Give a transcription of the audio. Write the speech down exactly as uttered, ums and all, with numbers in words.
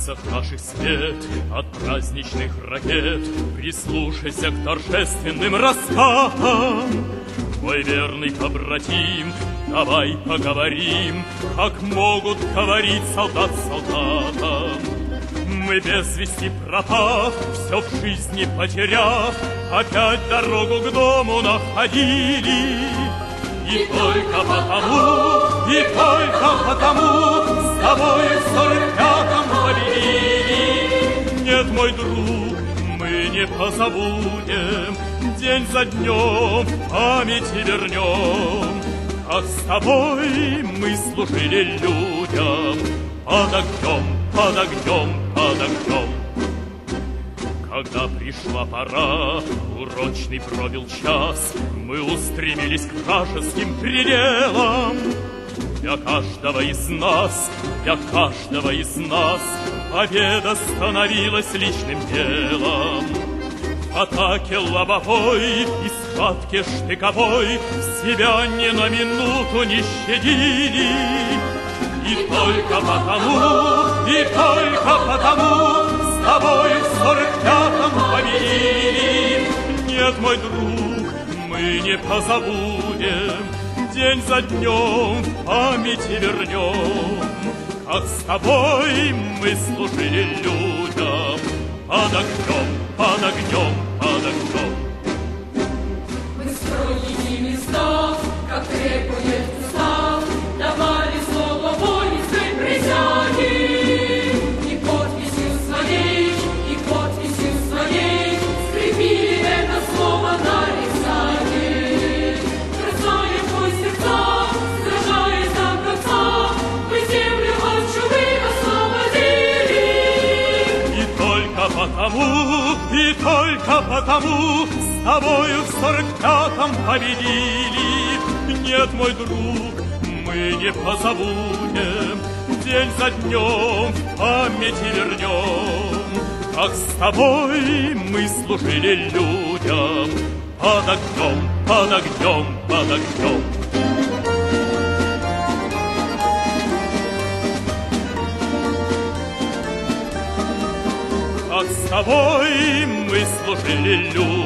лицах наших свет от праздничных ракет. Прислушайся к торжественным раскатам, мой верный побратим, давай поговорим, как могут говорить солдат солдатам. Мы без вести пропав, все в жизни потеряв, опять дорогу к дому находили. И только потому, и только потому с тобой в сорок пятом победили. Нет, мой друг, мы не позабудем, день за днем памяти вернем, как с тобой мы служили людям под огнем, под огнем, под огнем. Когда пришла пора, урочный пробил час, мы устремились к вражеским пределам. Для каждого из нас, для каждого из нас победа становилась личным делом. В атаке лобовой и схватке штыковой себя ни на минуту не щадили. И только потому, и только потому с тобой в сорок пятом победили. Нет, мой друг, мы не позабудем, день за днем в памяти вернем, как с тобой мы служили людям под огнем, под огнем, под огнем. Мы строили места, как требует устав, давали слово воинской присяги. И подписью своей, и подписью своей скрепили это слово на рисаге. Бросая в бой сердца, сражаясь до конца, мы землю от чумы освободили. И только потому, и только потому с тобою в сорок пятом победили. Нет, мой друг, мы не позабудем, день за днем в памяти вернем, как с тобой мы служили людям под огнем, под огнем, под огнем. Как с тобой мы служили людям